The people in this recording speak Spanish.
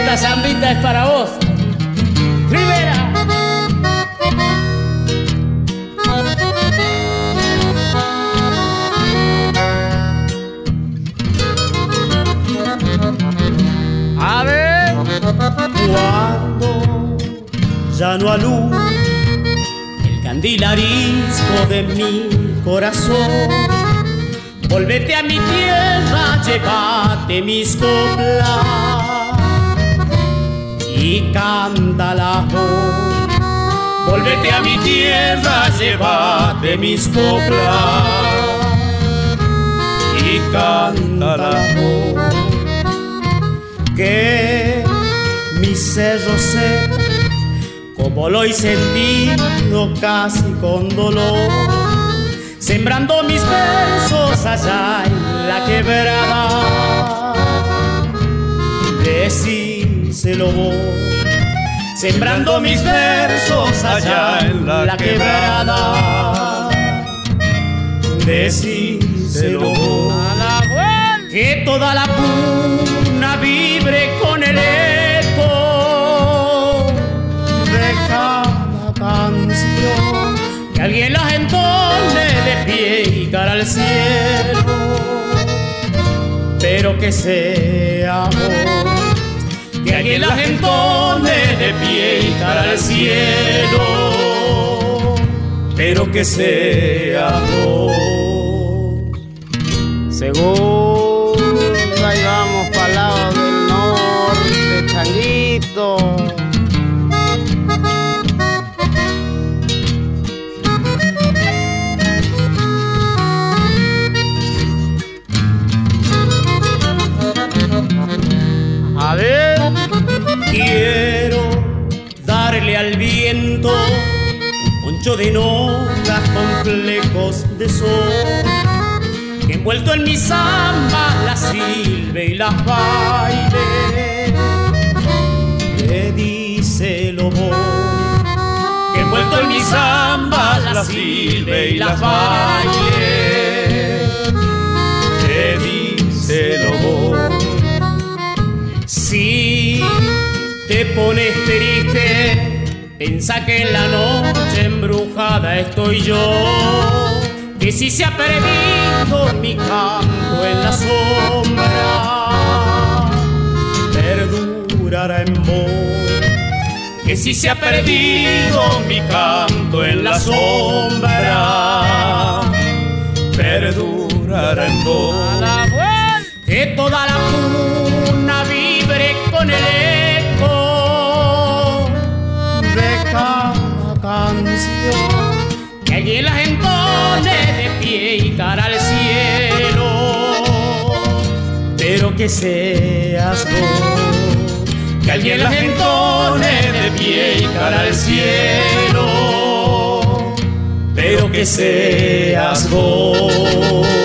esta zambita es para vos, Rivera. A ver. Cuando ya no alumbra el candil arisco de mi corazón, volvete a mi tierra, llévate mis coplas y cántala vos. Volvete a mi tierra, llévate mis coplas y cántala vos. Que mi cerro sepa como lo he sentido casi con dolor, sembrando mis versos allá en la quebrada. Decíselo vos, sembrando mis versos allá en la quebrada. Decíselo vos, que toda la puna vibre con el eco de cada canción, que alguien las entone de pie y cara al cielo, pero que sea vos, que alguien las entone de pie y cara al cielo, pero que sea vos. Seguro, ahí vamos para el lado del norte, changuito. A ver. Quiero darle al viento un poncho de notas con flecos de sol, que envuelto en mi samba las silbe y las baile. Pedíselo vos, que envuelto en mi samba las silbe y las baile. Pedíselo vos. Si te pones triste, piensa que en la noche embrujada estoy yo, que si se ha perdido mi canto en la sombra, perdurará en vos. Que si se ha perdido mi canto en la sombra, perdurará en vos. Que toda la puna vibre con el eco de cada canción, que alguien las entone de pie y cara al cielo, pero que seas vos, que alguien las entone de pie y cara al cielo, pero que seas vos.